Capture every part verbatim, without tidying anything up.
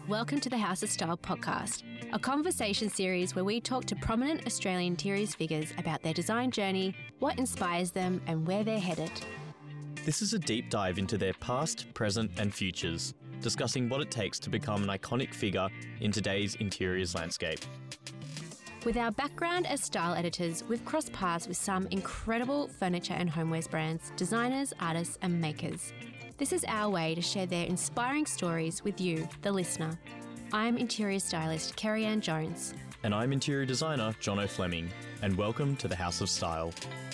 Welcome to the House of Style podcast, a conversation series where we talk to prominent Australian interiors figures about their design journey, what inspires them, and where they're headed. This is a deep dive into their past, present, and futures, discussing what it takes to become an iconic figure in today's interiors landscape. With our background as style editors, we've crossed paths with some incredible furniture and homewares brands, designers, artists, and makers. This is our way to share their inspiring stories with you, the listener. I'm interior stylist Kerry-Ann Jones. And I'm interior designer Jono Fleming. And welcome to the House of Style.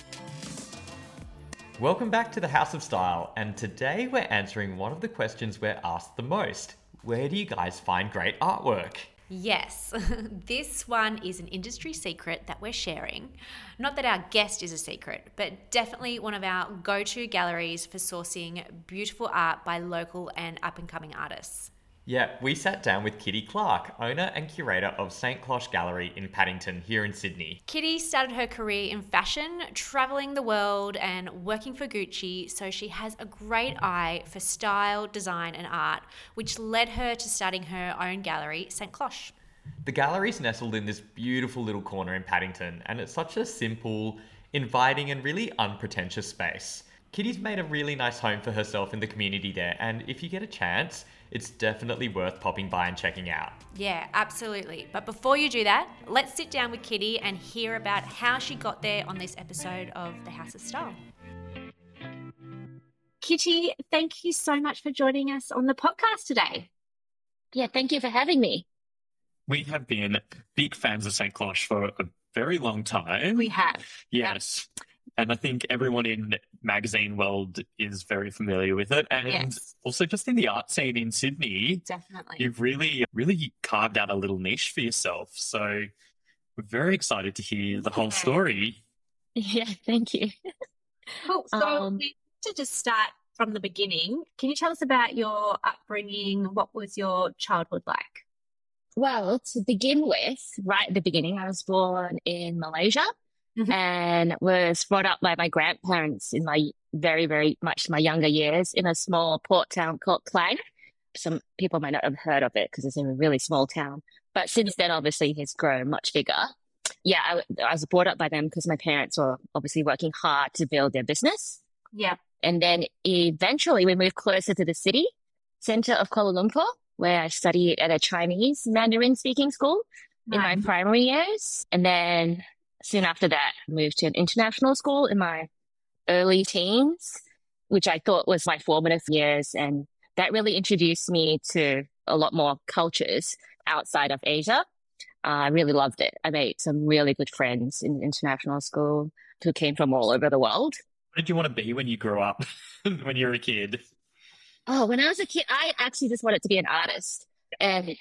Welcome back to the House of Style. And today we're answering one of the questions we're asked the most. Where do you guys find great artwork? Yes, this one is an industry secret that we're sharing. Not that our guest is a secret, but definitely one of our go-to galleries for sourcing beautiful art by local and up-and-coming artists. Yeah, we sat down with Kitty Clark, owner and curator of Saint Cloche Gallery in Paddington here in Sydney. Kitty started her career in fashion, travelling the world and working for Gucci, so she has a great eye for style, design and art, which led her to starting her own gallery, Saint Cloche. The gallery's nestled in this beautiful little corner in Paddington, and it's such a simple, inviting and really unpretentious space. Kitty's made a really nice home for herself in the community there, and if you get a chance, it's definitely worth popping by and checking out. Yeah, absolutely. But before you do that, let's sit down with Kitty and hear about how she got there on this episode of The House of Style. Kitty, thank you so much for joining us on the podcast today. Yeah, thank you for having me. We have been big fans of Saint Cloche for a very long time. We have. Yes. Yep. And I think everyone in magazine world is very familiar with it. And yes. Also just in the art scene in Sydney, definitely, you've really, really carved out a little niche for yourself. So we're very excited to hear the whole story. Yeah, thank you. Cool. So um, to just start from the beginning, can you tell us about your upbringing? What was your childhood like? Well, to begin with, right at the beginning, I was born in Malaysia. Mm-hmm. And was brought up by my grandparents in my very, very much my younger years in a small port town called Klang. Some people might not have heard of it because it's in a really small town. But since then, obviously, it's grown much bigger. Yeah, I, I was brought up by them because my parents were obviously working hard to build their business. Yeah. And then eventually we moved closer to the city centre of Kuala Lumpur, where I studied at a Chinese Mandarin speaking school right. in my primary years. And then soon after that, I moved to an international school in my early teens, which I thought was my formative years. And that really introduced me to a lot more cultures outside of Asia. Uh, I really loved it. I made some really good friends in international school who came from all over the world. What did you want to be when you grew up, when you were a kid? Oh, when I was a kid, I actually just wanted to be an artist. And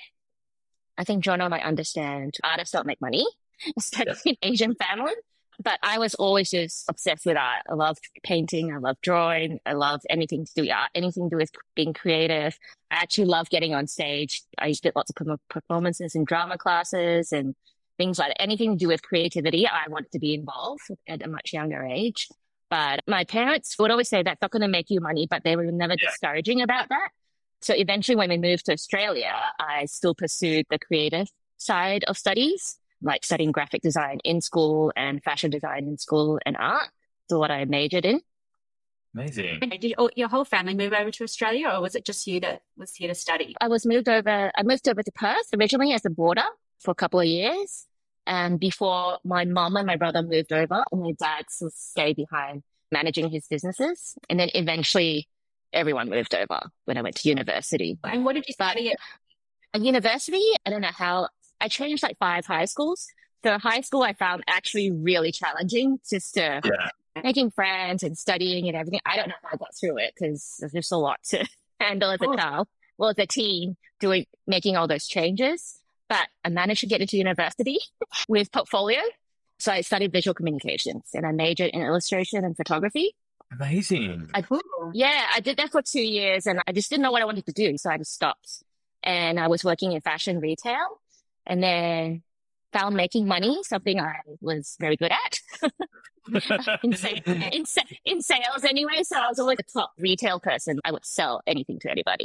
I think Jono might understand artists don't make money, especially in Asian family. But I was always just obsessed with art. I loved painting. I loved drawing. I loved anything to do with art, anything to do with being creative. I actually loved getting on stage. I did lots of performances and drama classes and things like that. Anything to do with creativity, I wanted to be involved at a much younger age. But my parents would always say that's not going to make you money, but they were never yeah. discouraging about that. So eventually when we moved to Australia, I still pursued the creative side of studies, like studying graphic design in school and fashion design in school and art. So what I majored in. Amazing. Did your whole family move over to Australia, or was it just you that was here to study? I was moved over, I moved over to Perth originally as a boarder for a couple of years. And before my mom and my brother moved over, and my dad still stayed behind managing his businesses. And then eventually everyone moved over when I went to university. And what did you study at? At university, I don't know how, I changed like five high schools. So high school I found actually really challenging, just to yeah. making friends and studying and everything. I don't know how I got through it because there's just a lot to handle as a oh. child. Well, as a teen, doing making all those changes. But I managed to get into university with portfolio. So I studied visual communications and I majored in illustration and photography. Amazing. I, yeah, I did that for two years and I just didn't know what I wanted to do. So I just stopped. And I was working in fashion retail and then found making money, something I was very good at in, sa- in, sa- in sales anyway. So I was always a top retail person. I would sell anything to anybody.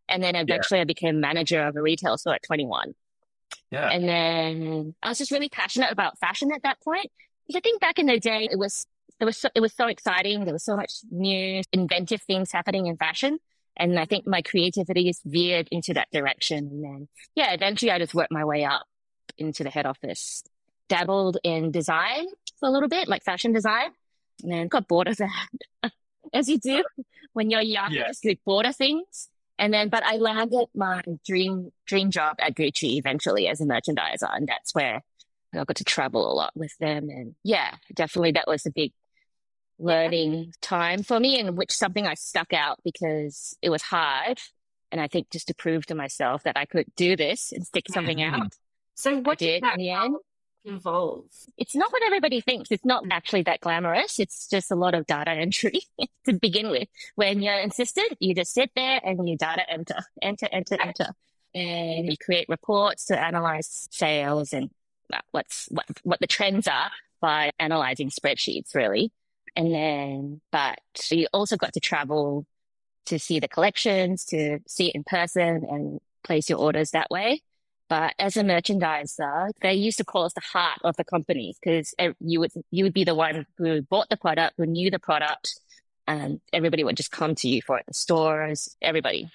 And then eventually I became manager of a retail store at twenty-one. Yeah. And then I was just really passionate about fashion at that point. Because I think back in the day, it was, it was so, it was so exciting. There was so much new, inventive things happening in fashion. And I think my creativity is veered into that direction. And then, yeah, eventually I just worked my way up into the head office. Dabbled in design for a little bit, like fashion design. And then got bored of that, as you do when you're young, you Yes. just get bored of things. And then, but I landed my dream dream job at Gucci eventually as a merchandiser, and that's where I got to travel a lot with them. And yeah, definitely that was a big learning time for me, and which something I stuck out because it was hard. And I think just to prove to myself that I could do this and stick something Mhm. out, So I what did did that in the end. role involve? It's not what everybody thinks. It's not actually that glamorous. It's just a lot of data entry to begin with. When you're an assistant, you just sit there and you data enter, enter, enter, enter. And you create reports to analyze sales and uh, what's what, what the trends are by analyzing spreadsheets, really. And then, but you also got to travel to see the collections, to see it in person and place your orders that way. But as a merchandiser, they used to call us the heart of the company because you would you would be the one who bought the product, who knew the product, and everybody would just come to you for it. The stores, everybody.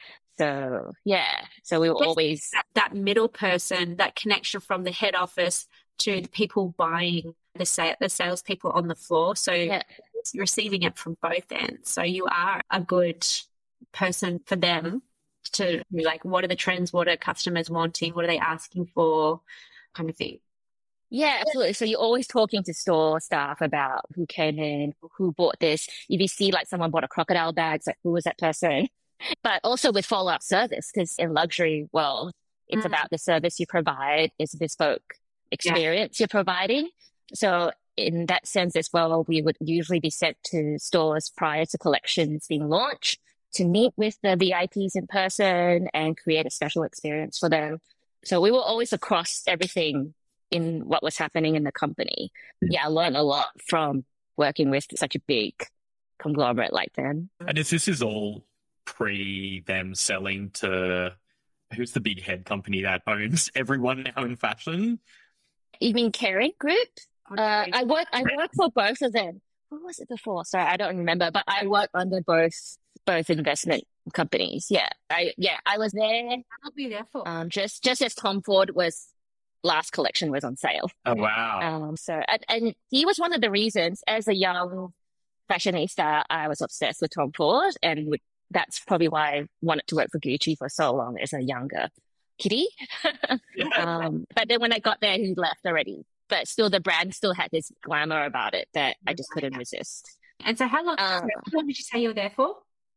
So yeah, so we were Yes. always That, that middle person, that connection from the head office to the people buying, the sa- the salespeople on the floor. So Yeah. it's receiving it from both ends. So you are a good person for them to be like, what are the trends? What are customers wanting? What are they asking for? Kind of thing. Yeah, absolutely. So you're always talking to store staff about who came in, who bought this. If you see like someone bought a crocodile bag, it's like, who was that person? But also with follow-up service, because in luxury world, it's Mm. about the service you provide, it's bespoke experience you're providing. So in that sense as well, we would usually be sent to stores prior to collections being launched to meet with the V I Ps in person and create a special experience for them. So we were always across everything in what was happening in the company. Yeah, I learned a lot from working with such a big conglomerate like them. And is this is all pre them selling to who's the big head company that owns everyone now in fashion? You mean Kering Group? Uh, Okay. I work I work for both of them. What was it before? Sorry, I don't remember, but I work under both both investment companies. Yeah, I yeah I was there I'll be there for. um, just just as Tom Ford was last collection was on sale. Oh wow. Um, so and, and he was one of the reasons as a young fashionista I was obsessed with Tom Ford, and would, that's probably why I wanted to work for Gucci for so long as a younger kitty. Yeah. Um, but then when I got there, he left already. But still, the brand still had this glamour about it that I just couldn't resist. And so how long, Uh, how long did you say you were there for?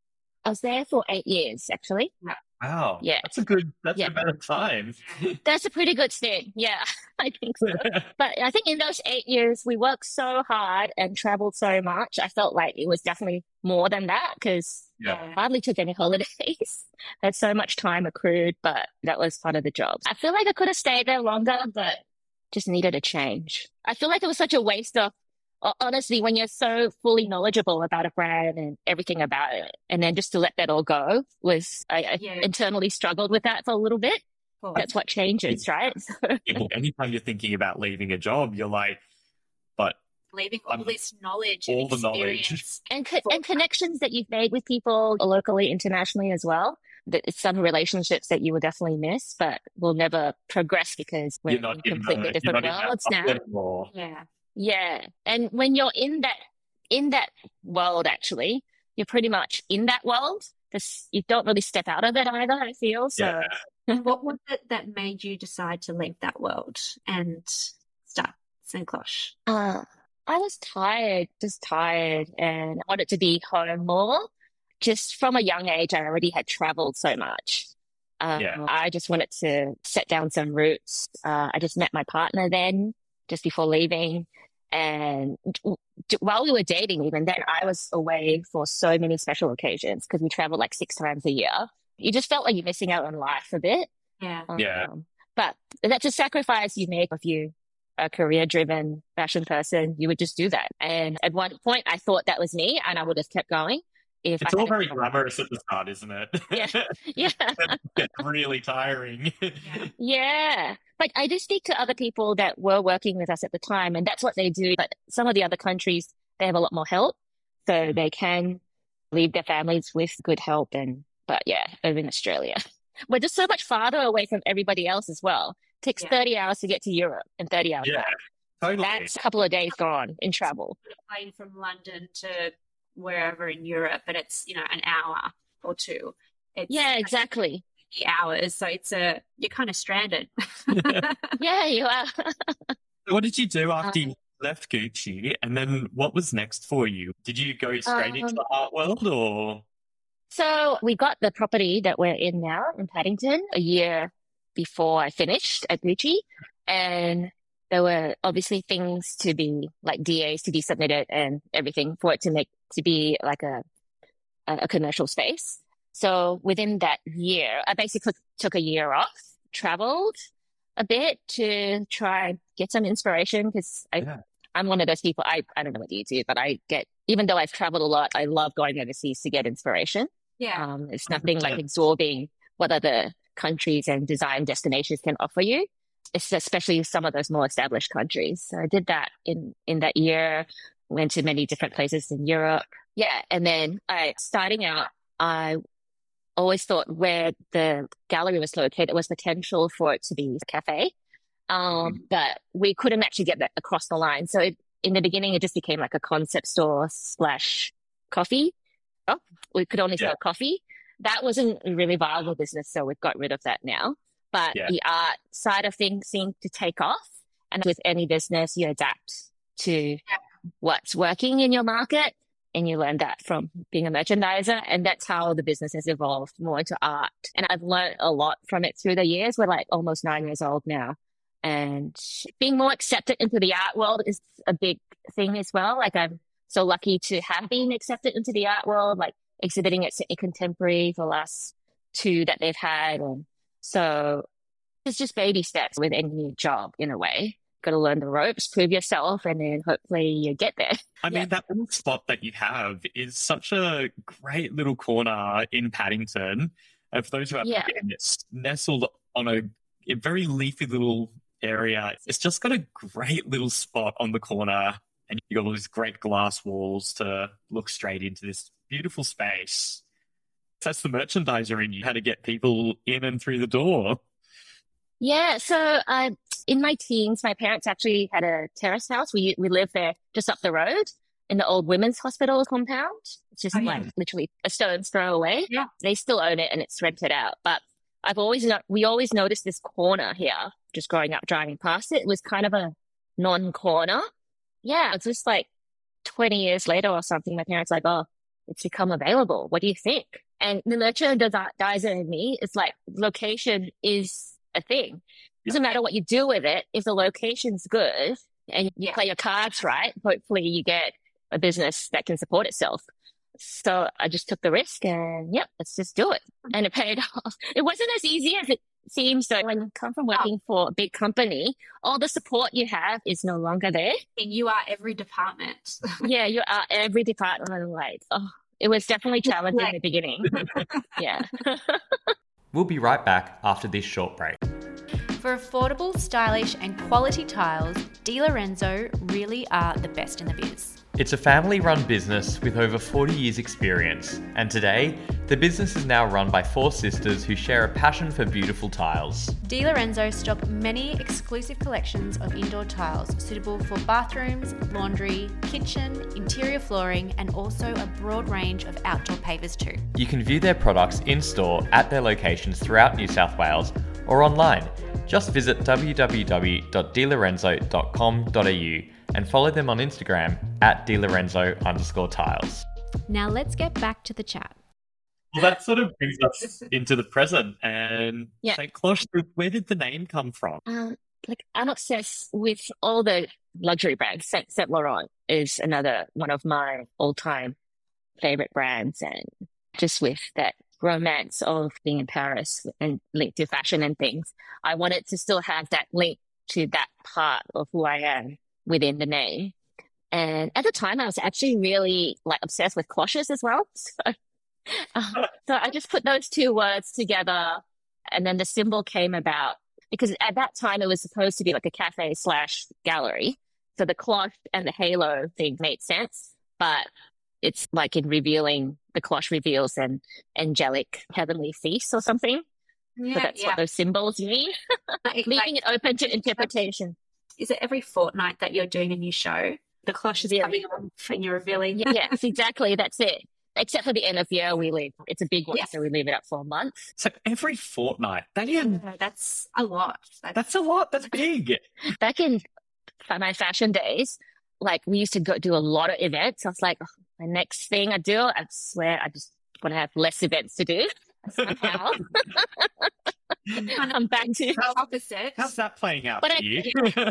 I was there for eight years, actually. Wow. Yeah. That's a good that's Yeah. a better time. That's a pretty good stint. Yeah, I think so. But I think in those eight years, we worked so hard and traveled so much. I felt like it was definitely more than that because Yeah. I hardly took any holidays. Had so much time accrued, but that was part of the job. I feel like I could have stayed there longer, but just needed a change. I feel like it was such a waste of, ho- honestly, when you're so fully knowledgeable about a brand and everything about it, and then just to let that all go was, I, I Yeah. internally struggled with that for a little bit. For- That's what changes, right? People- Anytime you're thinking about leaving a job, you're like, but leaving all Um, this knowledge all and the knowledge. experience. and co- and connections that you've made with people locally, internationally as well. That it's some relationships that you will definitely miss, but will never progress because we're you're not in in completely the, you're different not in that worlds now. bubble anymore. Yeah. Yeah, and when you're in that in that world, actually, you're pretty much in that world. Because you don't really step out of it either. I feel so. Yeah. And what was it that made you decide to leave that world and start Saint Cloche? Uh, I was tired, just tired, and I wanted to be home more. Just from a young age, I already had traveled so much. Um, Yeah. I just wanted to set down some roots. Uh, I just met my partner then, just before leaving. And d- d- while we were dating, even then, I was away for so many special occasions because we traveled like six times a year. You just felt like you're missing out on life a bit. Yeah. Yeah. Um, but that's a sacrifice you make if you a career driven fashion person. You would just do that. And at one point, I thought that was me and I would have kept going if It's I all had very a, glamorous at the start, isn't it? yeah, yeah, It's really tiring. yeah. But I did speak to other people that were working with us at the time, and that's what they do. But some of the other countries, they have a lot more help, so they can leave their families with good help. And but yeah, over in Australia, we're just so much farther away from everybody else as well. It takes Yeah. thirty hours to get to Europe and thirty hours Yeah, back. totally. That's a couple of days gone in travel. Plane from London to wherever in Europe, but it's, you know, an hour or two. It's Yeah, exactly. hours, so it's a you're kind of stranded. Yeah, you are. What did you do after Um, you left Gucci? And then what was next for you? Did you go straight into Um, the art world or? So we got the property that we're in now in Paddington a year before I finished at Gucci. And there were obviously things to be like D As to be submitted and everything for it to make to be like a, a, a commercial space. So within that year, I basically took a year off, traveled a bit to try get some inspiration because I Yeah. I'm one of those people. I, I don't know what you do, but I get, even though I've traveled a lot, I love going overseas to get inspiration. Yeah. Um, it's nothing like Yeah. absorbing what other countries and design destinations can offer you. It's especially some of those more established countries. So I did that in, in that year, went to many different places in Europe. Yeah. And then I, starting out, I always thought where the gallery was located, there was potential for it to be a cafe. Um, but we couldn't actually get that across the line. So it, in the beginning, it just became like a concept store slash coffee. Oh, we could only Yeah. sell coffee. That wasn't a really viable business, so we've got rid of that now. But Yeah. the art side of things seemed to take off. And with any business, you adapt to what's working in your market, and you learn that from being a merchandiser. And that's how the business has evolved more into art. And I've learned a lot from it through the years. We're like almost nine years old now. And being more accepted into the art world is a big thing as well. Like I'm so lucky to have been accepted into the art world, like exhibiting at Sydney Contemporary for the last two that they've had. And so it's just baby steps with any new job in a way. Got to learn the ropes, prove yourself, and then hopefully you get there. I Yeah. mean, that little spot that you have is such a great little corner in Paddington. And for those who haven't Yeah. been, it's nestled on a, a very leafy little area. It's just got a great little spot on the corner, and you've got all these great glass walls to look straight into this beautiful space. That's the merchandiser in you, how to get people in and through the door. Yeah, so uh, in my teens, my parents actually had a terrace house. We we lived there just up the road in the old women's hospital compound. It's just Oh, yeah. like literally a stone's throw away. Yeah. They still own it and it's rented out. But I've always no- we always noticed this corner here, just growing up driving past it. It was kind of a non-corner. Yeah, it's just like twenty years later or something. My parents like, oh, it's become available. What do you think? And the merchandiser in me is like, location is a thing. Doesn't matter what you do with it. If the location's good and you Yeah. play your cards right, hopefully you get a business that can support itself. So I just took the risk and yep, let's just do it. And it paid off. It wasn't as easy as it seems though. When you come from working for a big company, all the support you have is no longer there. And you are every department. Yeah, you are every department. I'm like, oh, it was definitely challenging in the beginning. Yeah. We'll be right back after this short break. For affordable, stylish, and quality tiles, Di Lorenzo really are the best in the biz. It's a family-run business with over forty years experience, and today, the business is now run by four sisters who share a passion for beautiful tiles. Di Lorenzo stock many exclusive collections of indoor tiles suitable for bathrooms, laundry, kitchen, interior flooring, and also a broad range of outdoor pavers too. You can view their products in-store at their locations throughout New South Wales or online. Just visit w w w dot di lorenzo dot com dot a u and follow them on Instagram at dilorenzo underscore tiles. Now let's get back to the chat. Well, that sort of brings us into the present. And Yeah. Saint Cloche, where did the name come from? Um, like I'm obsessed with all the luxury brands. Saint, Saint Laurent is another one of my all-time favorite brands, and just with that romance of being in Paris and linked to fashion and things, I wanted to still have that link to that part of who I am within the name. And at the time, I was actually really like obsessed with cloches as well. So, uh, so I just put those two words together, and then the symbol came about because at that time it was supposed to be like a cafe slash gallery. So the cloche and the halo thing made sense, but it's like in revealing, the cloche reveals an angelic heavenly feast or something. Yeah, so that's yeah. what those symbols mean, Like, leaving like, it open to interpretation. is it every fortnight that you're doing a new show? The cloche is Really? coming on and you're revealing. Yeah, yes, exactly. That's it. Except for the end of year, we leave. It's a big one, Yes. so we leave it up for a month. So every fortnight, that is, Yeah, that's a lot. That's, that's a lot. That's big. Back in fa- my fashion days, like we used to go do a lot of events. I was like, oh, my next thing I do, I swear, I just want to have less events to do. Somehow, I'm back to. opposite. How's that playing out But for I- you?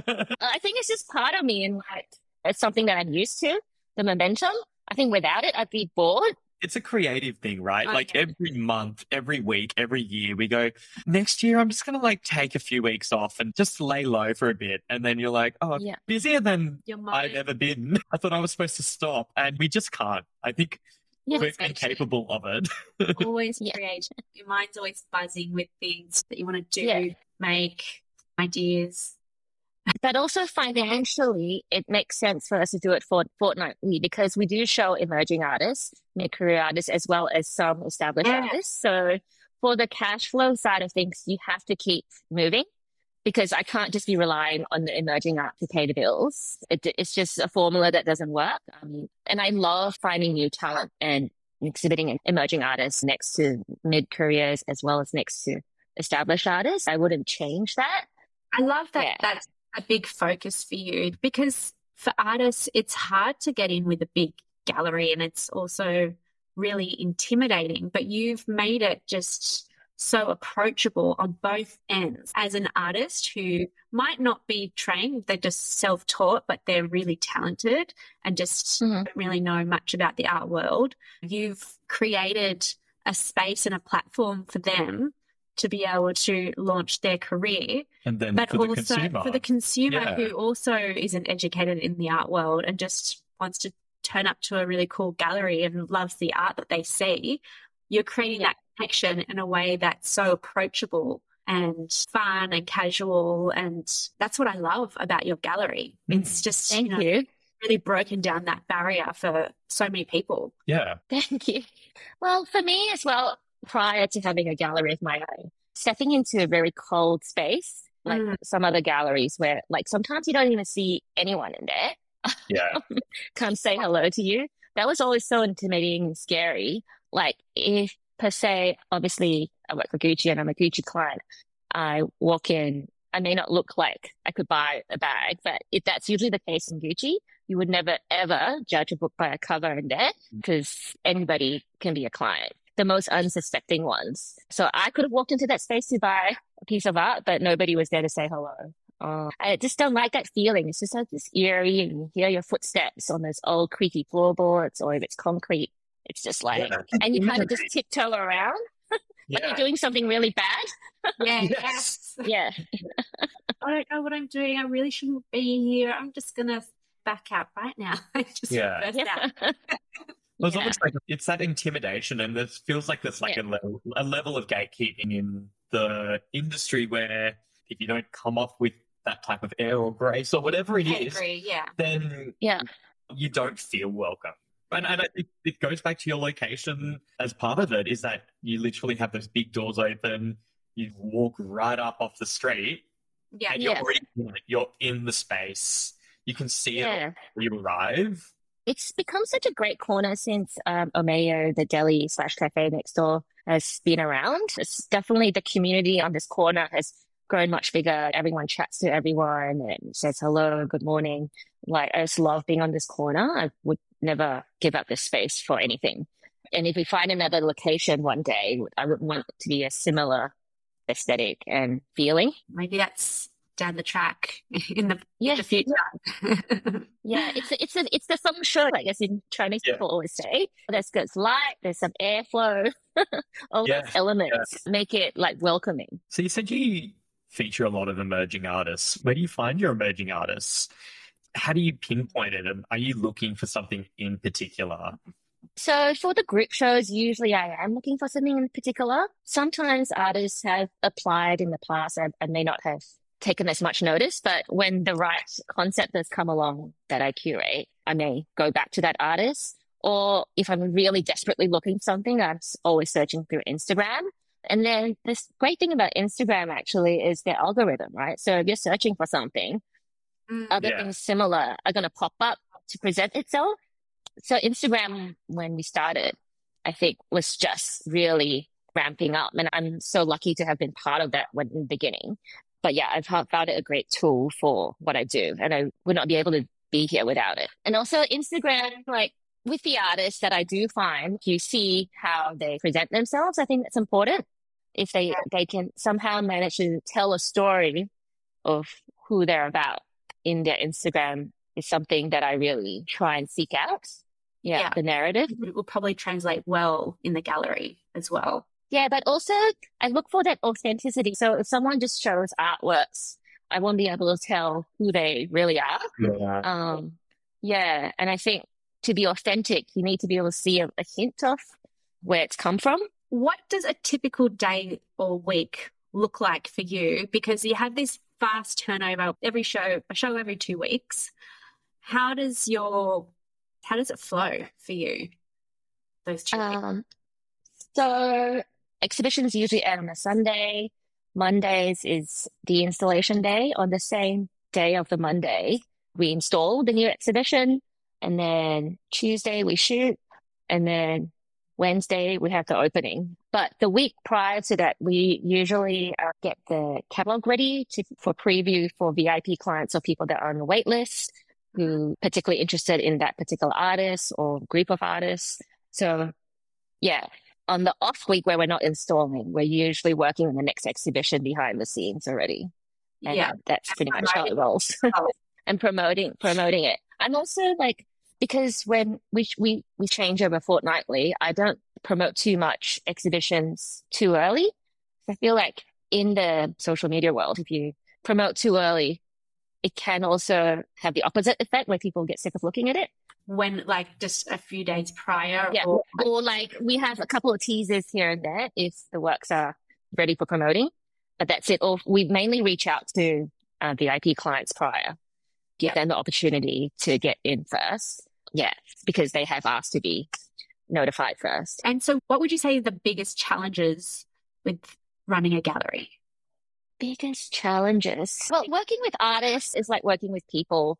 I think it's just part of me, and like it's something that I'm used to. The momentum. I think without it, I'd be bored. It's a creative thing, right? Oh, Like yeah. every month, every week, every year, we go, next year, I'm just going to like take a few weeks off and just lay low for a bit. And then you're like, oh, Yeah. busier than Your I've mind, ever been. I thought I was supposed to stop, and we just can't. I think Yeah. we're incapable of it. always Yeah. creative. Your mind's always buzzing with things that you want to do, Yeah. make ideas. But also financially, it makes sense for us to do it for fortnightly because we do show emerging artists, mid-career artists, as well as some established Yeah. artists. So for the cash flow side of things, you have to keep moving because I can't just be relying on the emerging art to pay the bills. It, it's just a formula that doesn't work. Um, and I love finding new talent and exhibiting emerging artists next to mid-careers as well as next to established artists. I wouldn't change that. I love that Yeah. that's a big focus for you because for artists, it's hard to get in with a big gallery and it's also really intimidating, but you've made it just so approachable on both ends. As an artist who might not be trained, they're just self-taught, but they're really talented and just Mhm. don't really know much about the art world, you've created a space and a platform for them to be able to launch their career, And then but for the also consumer. for the consumer Yeah. who also isn't educated in the art world and just wants to turn up to a really cool gallery and loves the art that they see, you're creating Yeah. that connection in a way that's so approachable and fun and casual. And that's what I love about your gallery. Mm. It's just, Thank you know, you. really broken down that barrier for so many people. Yeah. Thank you. Well, for me as well, prior to having a gallery of my own, stepping into a very cold space, like Mm. some other galleries where like sometimes you don't even see anyone in there Yeah. come say hello to you. That was always so intimidating and scary. Like if per se, obviously I work for Gucci and I'm a Gucci client, I walk in, I may not look like I could buy a bag, but if that's usually the case in Gucci, you would never ever judge a book by a cover in there because anybody can be a client, the most unsuspecting ones. So I could have walked into that space to buy a piece of art, but nobody was there to say hello. Oh, I just don't like that feeling. It's just like this eerie, and you hear your footsteps on those old creaky floorboards, or if it's concrete, it's just like, Yeah. and you kind of just tiptoe around like Yeah. you're doing something really bad. Yeah, Yes. yes. Yeah, I don't know what I'm doing. I really shouldn't be here. I'm just going to back out right now. I just Yeah. burst yeah. out. Well, it's Yeah. almost like it's that intimidation, and it feels like there's like Yeah. a level, a level of gatekeeping in the industry where if you don't come off with that type of air or grace or whatever it I is, agree, yeah. then Yeah. you don't feel welcome. And, and it, it goes back to your location as part of it, is that you literally have those big doors open, you walk right up off the street, Yeah, and you're Yes. already in it. You're in the space. You can see it Yeah. when you arrive. It's become such a great corner since um, Omeo, the deli slash cafe next door, has been around. It's definitely the community on this corner has grown much bigger. Everyone chats to everyone and says hello, good morning. Like, I just love being on this corner. I would never give up this space for anything. And if we find another location one day, I would want it to be a similar aesthetic and feeling. maybe that's down the track in the, in Yeah. the future. Yeah, it's a, it's a, it's the feng shui, like as in Chinese Yeah. people always say. There's good light, there's some airflow, all Yeah, those elements make it like welcoming. So you said you feature a lot of emerging artists. Where do you find your emerging artists? how do you pinpoint it? And are you looking for something in particular? So for the group shows, usually I am looking for something in particular. Sometimes artists have applied in the past and, and may not have taken as much notice, but when the right concept has come along that I curate, I may go back to that artist. Or if I'm really desperately looking for something, I'm s- always searching through Instagram. And then this great thing about Instagram actually is their algorithm, right? So if you're searching for something, Mm. other Yeah. things similar are going to pop up to present itself. So Instagram, when we started, I think was just really ramping up. And I'm so lucky to have been part of that when in the beginning. But yeah, I've fo- found it a great tool for what I do. And I would not be able to be here without it. And also Instagram, like with the artists that I do find, you see how they present themselves. I think that's important. If they, they can somehow manage to tell a story of who they're about in their Instagram is something that I really try and seek out. Yeah, Yeah. the narrative. It will probably translate well in the gallery as well. Yeah, but also I look for that authenticity. So if someone just shows artworks, I won't be able to tell who they really are. Yeah. Um, yeah, and I think to be authentic, you need to be able to see a, a hint of where it's come from. What does a typical day or week look like for you? Because you have this fast turnover every show, a show every two weeks. How does your, how does it flow for you? Those two weeks? Um, so exhibitions usually end on a Sunday. Mondays is the installation day. On the same day of the Monday, we install the new exhibition. And then Tuesday we shoot. And then Wednesday we have the opening. But the week prior to that, we usually uh, get the catalog ready to, for preview for V I P clients or people that are on the wait list who particularly interested in that particular artist or group of artists. So yeah, on the off week where we're not installing, we're usually working on the next exhibition behind the scenes already. And Yeah. that's pretty much how it rolls. And promoting promoting it. I'm also like, because when we we we change over fortnightly, I don't promote too much exhibitions too early. I feel like in the social media world, if you promote too early, it can also have the opposite effect where people get sick of looking at it. When, like, just a few days prior? Yeah. Or, Or like we have a couple of teasers here and there if the works are ready for promoting, but that's it. Or we mainly reach out to uh, V I P clients prior, give Yeah. them the opportunity to get in first. Yeah, because they have asked to be notified first. and so what would you say are the biggest challenges with running a gallery? Biggest challenges. Well, working with artists is like working with people.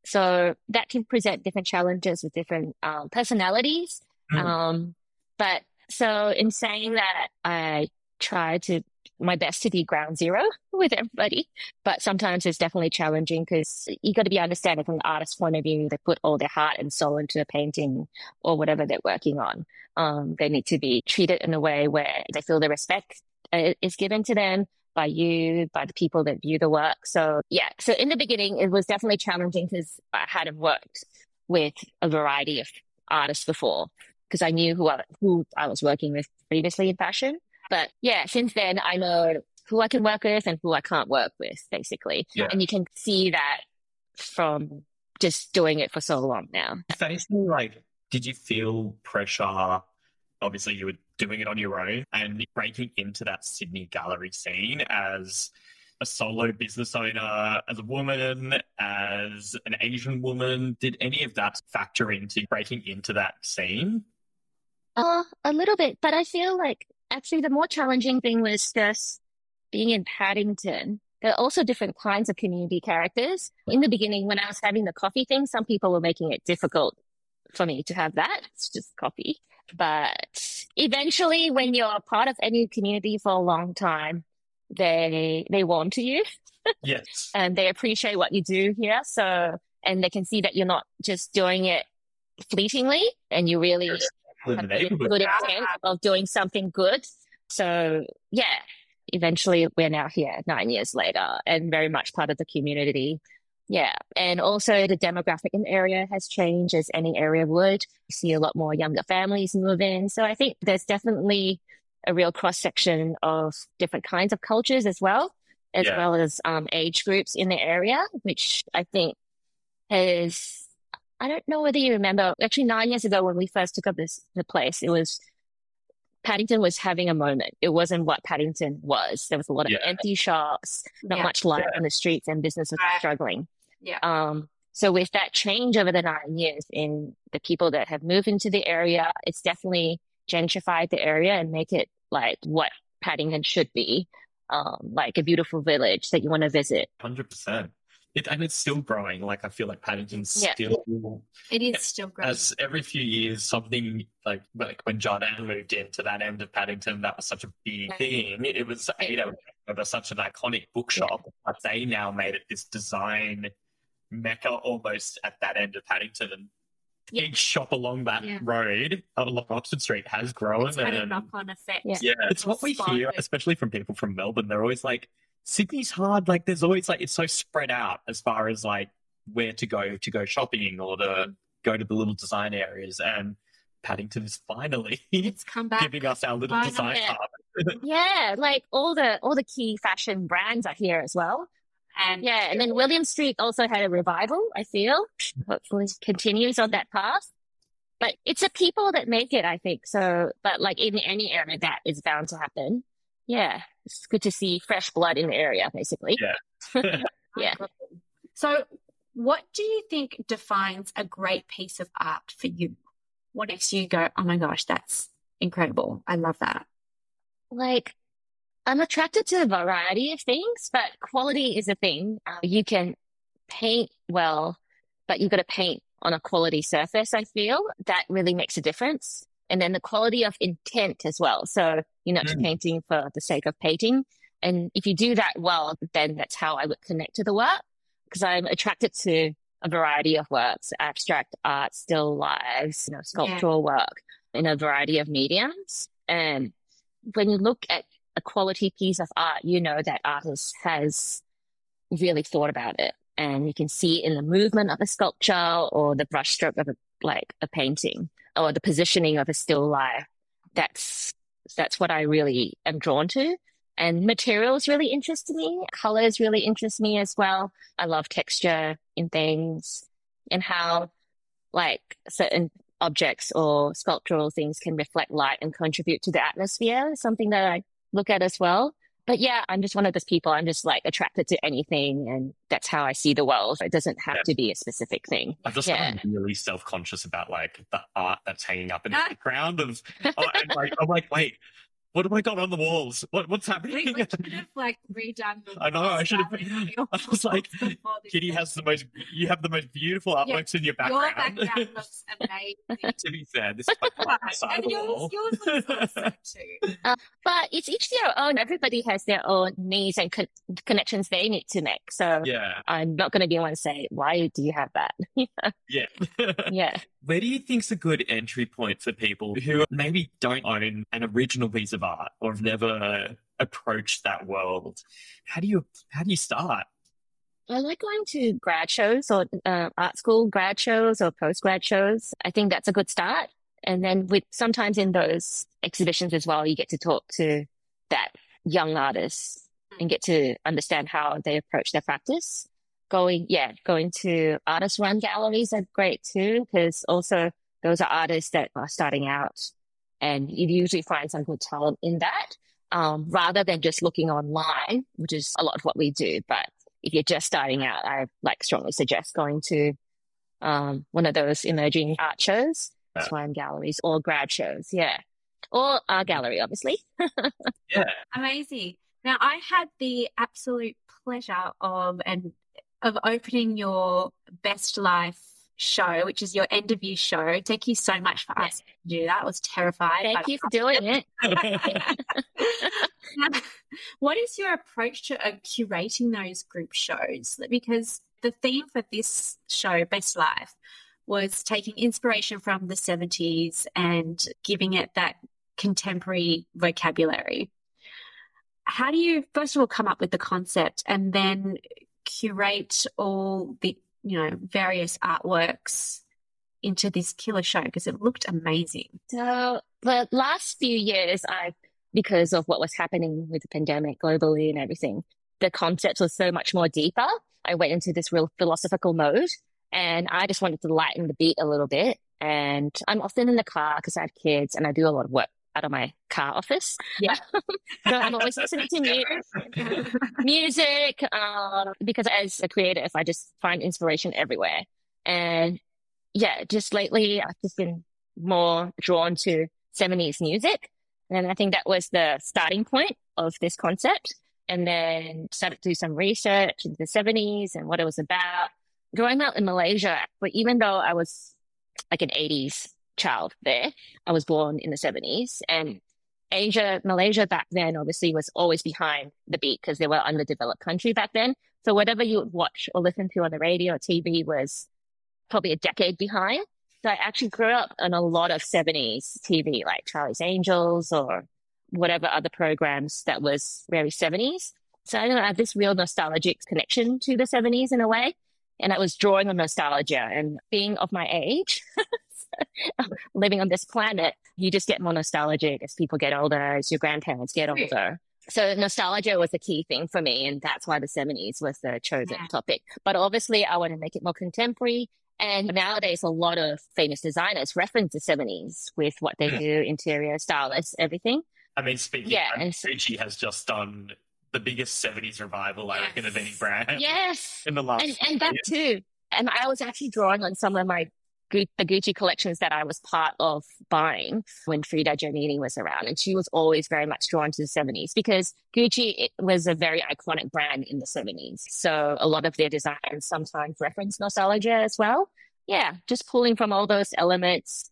So that can present different challenges with different um, personalities. Mm. Um, but so in saying that, I try to my best to be ground zero with everybody. But sometimes it's definitely challenging because you got to be understanding from the artist's point of view. They put all their heart and soul into a painting or whatever they're working on. Um, they need to be treated in a way where they feel the respect uh, is given to them by you, by the people that view the work. So yeah, so in the beginning, it was definitely challenging because I hadn't worked with a variety of artists before because I knew who I, who I was working with previously in fashion. But yeah, since then, I know who I can work with and who I can't work with, basically. Yeah. And you can see that from just doing it for so long now. Facing, like, did you feel pressure? Obviously, you were doing it on your own and breaking into that Sydney gallery scene as a solo business owner, as a woman, as an Asian woman. Did any of that factor into breaking into that scene? Uh, a little bit, but I feel like actually the more challenging thing was just being in Paddington. There are also different kinds of community characters. In the beginning, when I was having the coffee thing, some people were making it difficult for me to have that. It's just coffee. But eventually, when you're part of any community for a long time, they they warm to you Yes. and they appreciate what you do here. So, and they can see that you're not just doing it fleetingly and you really In the have the neighborhood. good intent of doing something good. So yeah, eventually we're now here nine years later and very much part of the community. Yeah. And also the demographic in the area has changed as any area would. You see a lot more younger families move in. So I think there's definitely a real cross section of different kinds of cultures as well, as Yeah. well as um, age groups in the area, which I think has, I don't know whether you remember, actually nine years ago when we first took up this the place, it was Paddington was having a moment. It wasn't what Paddington was. There was a lot of Yeah. empty shops, not Yeah. much life Yeah. on the streets, and business was Right. struggling. Yeah. Um, so with that change over the nine years in the people that have moved into the area, it's definitely gentrified the area and make it like what Paddington should be, um, like a beautiful village that you want to visit. one hundred percent. It, and it's still growing. Like, I feel like Paddington's Yeah. still, It is still great. as every few years, something like, like when Jardin moved into that end of Paddington, that was such a big thing. It was Ada was such an iconic bookshop, but they now made it this design mecca almost at that end of Paddington. And Yeah. each shop along that Yeah. road, along Oxford Street, has grown. It's had a and knock-on effect. Yeah. yeah, it's what we hear, especially from people from Melbourne. They're always like, Sydney's hard. Like, there's always like, it's so spread out as far as like where to go to go shopping or to go to the little design areas. And Paddington is finally It's come back. giving us our little Finally. design Yeah. hub. Yeah, like all the all the key fashion brands are here as well. And Yeah, and then William Street also had a revival, I feel. Hopefully continues on that path. But it's the people that make it, I think. So, but like in any area, that is bound to happen. Yeah, it's good to see fresh blood in the area, basically. Yeah. Yeah. So, what do you think defines a great piece of art for you? What makes you go, oh my gosh, that's incredible. I love that. Like, I'm attracted to a variety of things, but quality is a thing. Uh, you can paint well, but you've got to paint on a quality surface, I feel. That really makes a difference. And then the quality of intent as well. So you're not just Mm. painting for the sake of painting. And if you do that well, then that's how I would connect to the work, because I'm attracted to a variety of works, abstract art, still lives, you know, sculptural work in a variety of mediums. And when you look at a quality piece of art, you know that artist has really thought about it. And you can see in the movement of a sculpture or the brushstroke of a, like a painting or the positioning of a still life. That's, that's what I really am drawn to. And materials really interest me. Colors really interest me as well. I love texture in things and how like certain objects or sculptural things can reflect light and contribute to the atmosphere, something that I look at as well. But yeah, I'm just one of those people. I'm just like attracted to anything, and that's how I see the world. It doesn't have Yeah. to be a specific thing. I've just Yeah. gotten really self-conscious about like the art that's hanging up in the background of, oh, and, like, I'm like, wait, what have I got on the walls? What what's We happening? we should have like redone the I know, I should have. gallery I was like, before this Kitty has the most. You have the most beautiful Yeah, artworks in your Your background. background looks amazing. To be fair, this is my Right, side and of the yours, wall. yours looks awesome too. But it's each their own. Everybody has their own needs and con- connections they need to make. So Yeah, I'm not going to be one to say, why do you have that? yeah. Yeah. Where do you think's a good entry point for people who maybe don't own an original piece of art or have never approached that world? How do you how do you start? I like going to grad shows or uh, art school grad shows or post grad shows. I think that's a good start. And then with sometimes in those exhibitions as well, you get to talk to that young artists and get to understand how they approach their practice. Going, yeah, going to artist run galleries are great too, because also those are artists that are starting out, and you usually find some good talent in that, um, rather than just looking online, which is a lot of what we do. But if you're just starting out, I like strongly suggest going to um, one of those emerging art shows, Yeah. swine galleries, or grad shows, yeah, or art gallery, obviously. Yeah, Amazing. Now, I had the absolute pleasure of and of opening your Best Life show, which is your end of year show. Thank you so much for asking me to do that. I was terrified. Thank but- you for doing it. Now, what is your approach to uh, curating those group shows? Because the theme for this show, Best Life, was taking inspiration from the seventies and giving it that contemporary vocabulary. How do you, first of all, come up with the concept and then curate all the, you know, various artworks into this killer show? Because it looked amazing. So the last few years, I, because of what was happening with the pandemic globally and everything, the concept was so much more deeper. I went into this real philosophical mode, And I just wanted to lighten the beat a little bit. And I'm often in the car because I have kids and I do a lot of work out of my car office. Yeah. So I'm always listening to music, music um, because as a creative, I just find inspiration everywhere. And yeah, just lately I've just been more drawn to seventies music. And I think that was the starting point of this concept. And then started to do some research into the seventies and what it was about. Growing up in Malaysia, but even though I was like an eighties child there, I was born in the seventies. And Asia, Malaysia back then obviously was always behind the beat because they were underdeveloped country back then. So whatever you would watch or listen to on the radio or T V was probably a decade behind. So I actually grew up on a lot of seventies T V, like Charlie's Angels or whatever other programs that was very seventies. So I don't know, I have this real nostalgic connection to the seventies in a way. And I was drawing on nostalgia and being of my age, living on this planet, you just get more nostalgic as people get older, as your grandparents get older. So nostalgia was a key thing for me. And that's why the seventies was the chosen Yeah. topic. But obviously I want to make it more contemporary. And nowadays, a lot of famous designers reference the seventies with what they do, interior, stylists, everything. I mean, speaking Yeah, of, and s- Gucci has just done the biggest seventies revival, I reckon, of any Yes. brand Yes. in the last And, and that too. And I was actually drawing on some of my Gu- the Gucci collections that I was part of buying when Frida Giannini was around. And she was always very much drawn to the seventies because Gucci it was a very iconic brand in the seventies. So a lot of their designs sometimes reference nostalgia as well. Yeah, just pulling from all those elements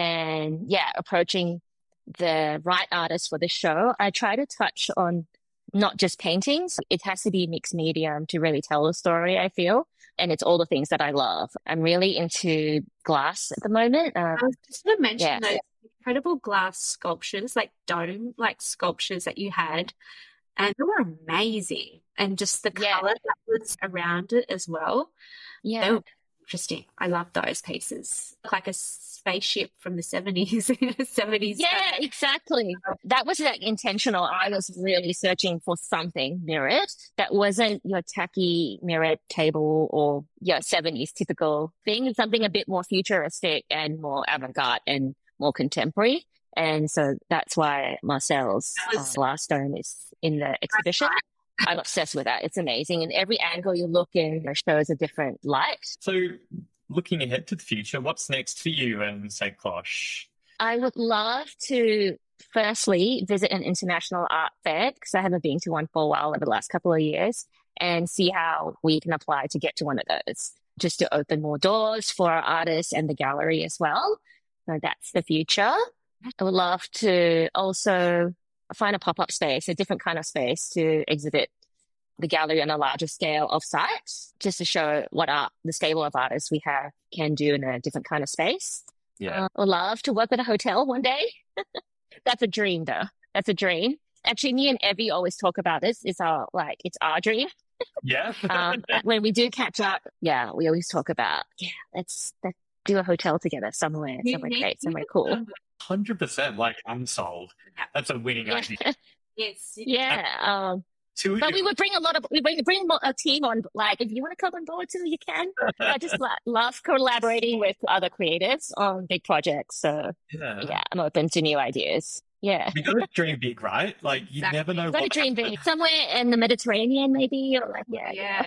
and yeah, approaching the right artist for the show. I try to touch on not just paintings. It has to be mixed medium to really tell the story, I feel. And it's all the things that I love. I'm really into glass at the moment. Um, I was just going to mention yeah. those incredible glass sculptures, like dome like sculptures that you had, and they were amazing. And just the Yeah. color that was around it as well. They yeah. were interesting. I love those pieces. Like a spaceship from the seventies. seventies. Yeah, exactly. That was like intentional. I was really searching for something mirrored that wasn't your tacky mirrored table or your seventies typical thing, something a bit more futuristic and more avant-garde and more contemporary. And so that's why Marcel's That uh, was- glass dome is in the exhibition. I'm obsessed with that. It's amazing. And every angle you look in shows a different light. So, looking ahead to the future, what's next for you and Saint Cloche? I would love to firstly visit an international art fair because I haven't been to one for a while over the last couple of years and see how we can apply to get to one of those just to open more doors for our artists and the gallery as well. So that's the future. I would love to also find a pop-up space, a different kind of space to exhibit the gallery on a larger scale of site, just to show what art, the stable of artists we have can do in a different kind of space. Yeah. Uh, I would love to work at a hotel one day. That's a dream, though. That's a dream. Actually, me and Evie always talk about this. It's our like it's our dream. Yeah. Um, when we do catch up, yeah, we always talk about yeah, let's let's do a hotel together somewhere, You somewhere need great, to somewhere cool. remember- one hundred percent like unsold. Yeah. That's a winning Yeah, idea. Yes. yeah. Um, Two but we would bring a lot of we bring bring mo- a team on. Like, if you want to come on board too, you can. I just lo- love collaborating with other creatives on big projects. So yeah. yeah, I'm open to new ideas. Yeah. You gotta dream big, right? Like you Exactly. never know Got a what dream big somewhere in the Mediterranean, maybe, or like yeah, Yeah.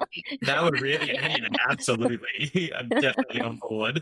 Now we're really yeah, absolutely. I'm definitely on board.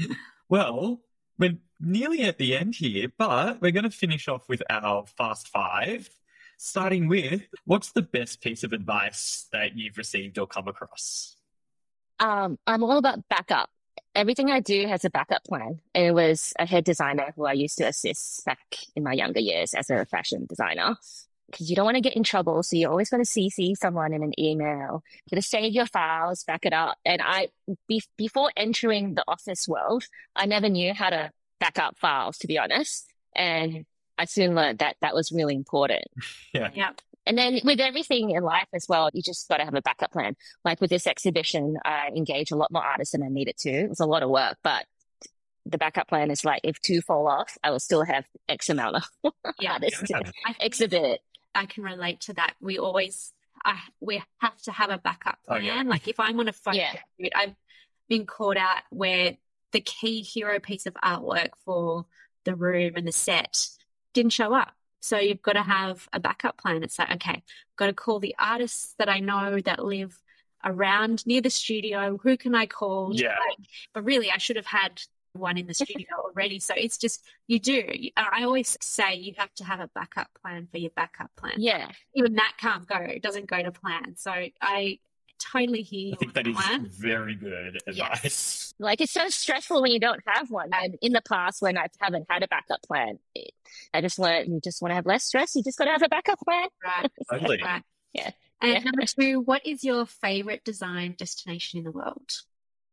Well, we're nearly at the end here, but we're going to finish off with our fast five, starting with what's the best piece of advice that you've received or come across? Um, I'm all about backup. Everything I do has a backup plan. And it was a head designer who I used to assist back in my younger years as a fashion designer. Because you don't want to get in trouble, so you're always going to C C someone in an email. You're going to save your files, back it up. And I, be, before entering the office world, I never knew how to back up files, to be honest. And I soon learned that that was really important. Yeah. Yeah. And then with everything in life as well, you just got to have a backup plan. Like with this exhibition, I engaged a lot more artists than I needed to. It was a lot of work, but the backup plan is like if two fall off, I will still have X amount of Yeah. artists Yeah. to I think exhibit. I can relate to that. We always, I, we have to have a backup Oh, plan. yeah. Like if I'm on a phone, Yeah. shoot, I, been caught out where the key hero piece of artwork for the room and the set didn't show up. So you've got to have a backup plan. It's like, okay, I've got to call the artists that I know that live around near the studio. Who can I call? Yeah. But really, I should have had one in the studio already. So it's just, you do. I always say you have to have a backup plan for your backup plan. Yeah. Even that can't go, it doesn't go to plan. So I totally hear you. I think that is very good advice. Yes. Like, it's so stressful when you don't have one. And in the past, when I haven't had a backup plan, it, I just want you just want to have less stress. You just got to have a backup plan. Right. Totally. Right. Yeah. And Yeah. number two, what is your favorite design destination in the world?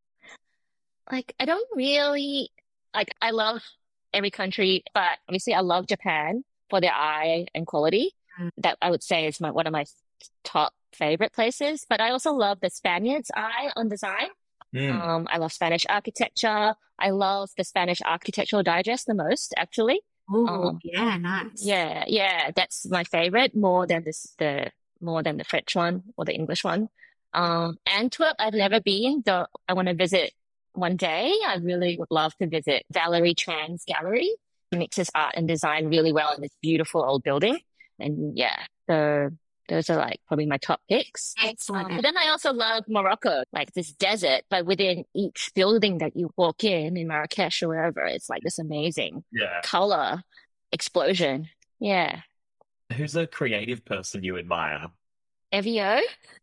Like, I don't really like. I love every country, but obviously, I love Japan for their eye and quality. Mm. That I would say is my one of my top favorite places. But I also love the Spaniards' eye on design. Mm. Um, I love Spanish architecture. I love the Spanish Architectural Digest the most, actually. Oh, Um, yeah, nice. Yeah, yeah, that's my favorite more than this the more than the French one or the English one. Um, Antwerp, I've never been, though I want to visit one day. I really would love to visit Valerie Tran's gallery. She mixes art and design really well in this beautiful old building. And yeah, so those are like probably my top picks. Excellent. Um, but then I also love Morocco, like this desert, but within each building that you walk in, in Marrakesh or wherever, it's like this amazing Yeah. color explosion. Yeah. Who's a creative person you admire? Evio,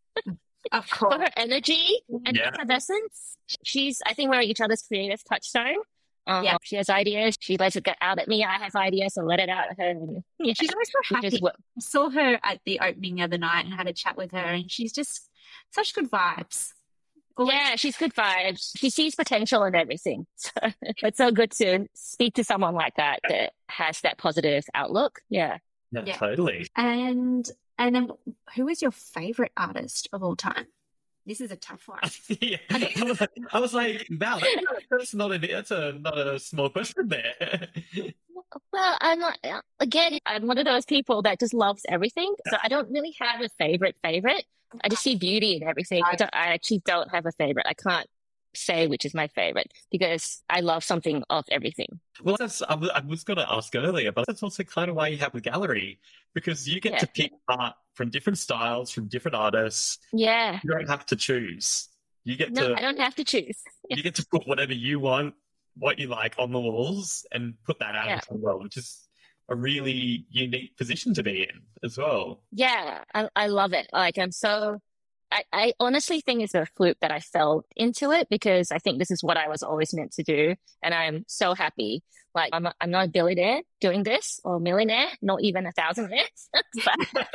Of for course. her energy and Yeah. effervescence. She's, I think we're each other's creative touchstone. Um, Yeah. She has ideas. She lets it get out at me. I have ideas, so let it out at her. And, yeah, She's always so we happy. just work. I saw her at the opening the other night and had a chat with her, and she's just such good vibes. Always- Yeah, she's good vibes. She sees potential in everything. So it's so good to speak to someone like that that has that positive outlook. Yeah. Yeah, Yeah. totally. And and then who is your favorite artist of all time? This is a tough one. Yeah. I was like, I was like, wow, that's not a that's a not a small question there. Well, I'm not, uh, again, I'm one of those people that just loves everything. So I don't really have a favorite favorite. I just see beauty in everything. I don't, I actually don't have a favorite. I can't say which is my favorite because I love something of everything. Well, that's I was, I was going to ask earlier, but that's also kind of why you have a gallery, because you get Yeah. to pick art from different styles, from different artists. Yeah. You don't have to choose. You get No, to I don't have to choose. you get to put whatever you want, what you like on the walls, and put that out Yeah. into the world, which is a really unique position to be in as well. Yeah, I, I love it. Like, I'm so, I, I honestly think it's a fluke that I fell into it because I think this is what I was always meant to do. And I'm so happy. Like, I'm, a, I'm not a billionaire doing this or a millionaire, not even a thousandaires. but,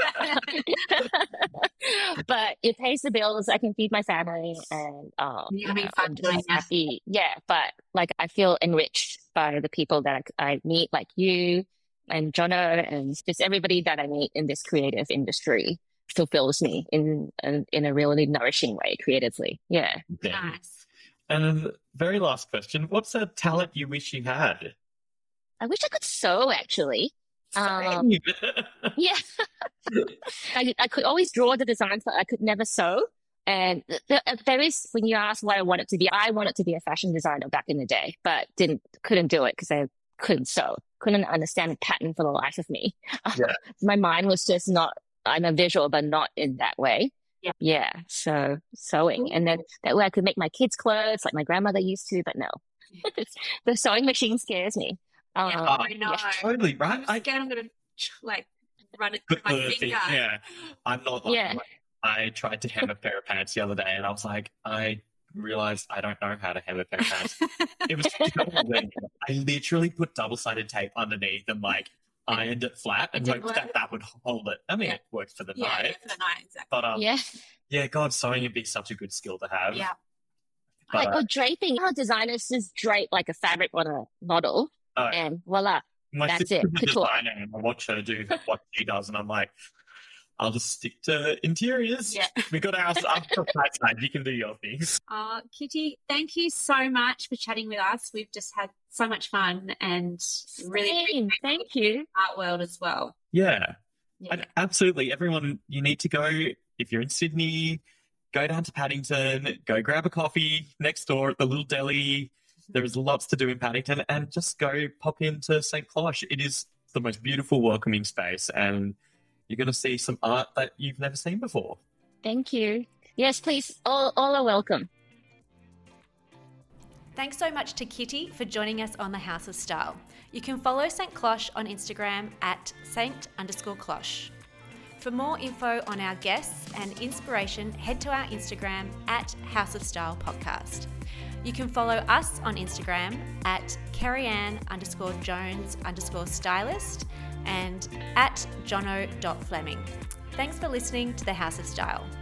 but it pays the bills. I can feed my family and um, You're having you know, fun I'm doing just that. happy. Yeah, but like, I feel enriched by the people that I, I meet, like you and Jono and just everybody that I meet in this creative industry fulfills me in, in in a really nourishing way creatively. Yeah. Yeah. Nice. And the very last question: what's a talent you wish you had? I wish I could sew actually. Um, yeah. I, I could always draw the designs, but I could never sew. And th- th- there is, when you ask what I want it to be, I wanted to be a fashion designer back in the day, but didn't, couldn't do it because I couldn't sew, couldn't understand the pattern for the life of me. Yeah. My mind was just not, I'm a visual, but not in that way. Yeah. Yeah. So sewing. And then that way I could make my kids' clothes like my grandmother used to, but no. The sewing machine scares me. Um, Yeah, Oh, I know. yeah. Totally right. I'm I scared I'm going to like run it through Put my the finger. thing- yeah, I'm not. Like, Yeah. I tried to hem a pair of pants the other day, and I was like, I realized I don't know how to hem a pair of pants. It was I literally put double-sided tape underneath and like ironed it flat and It hoped did that work. that would hold it. I mean, Yeah. it worked for the Yeah, night, yeah, for the night, exactly. but um, yeah. Yeah. God, sewing would be such a good skill to have. Yeah. But, Like, or draping. How designers just drape like a fabric on a model uh, and voila. my that's sister's it. a Couture. designer, and I watch her do what she does, and I'm like, I'll just stick to interiors. Yeah. We got our our side. You can do your things. Uh, Kitty, thank you so much for chatting with us. We've just had so much fun and really Same. Thank you. art world as well. Yeah. Yeah. And absolutely, everyone, you need to go if you're in Sydney. go down to Paddington, go grab a coffee next door at the little deli. There is lots to do in Paddington, and just go pop into Saint Cloche. It is the most beautiful, welcoming space, and you're going to see some art that you've never seen before. Thank you. Yes, please. All, all are welcome. Thanks so much to Kitty for joining us on the House of Style. You can follow Saint Cloche on Instagram at saint underscore cloche. For more info on our guests and inspiration, head to our Instagram at House of Style Podcast. You can follow us on Instagram at Kerry-Ann underscore Jones underscore stylist and at jono.fleming. Thanks for listening to the House of Style.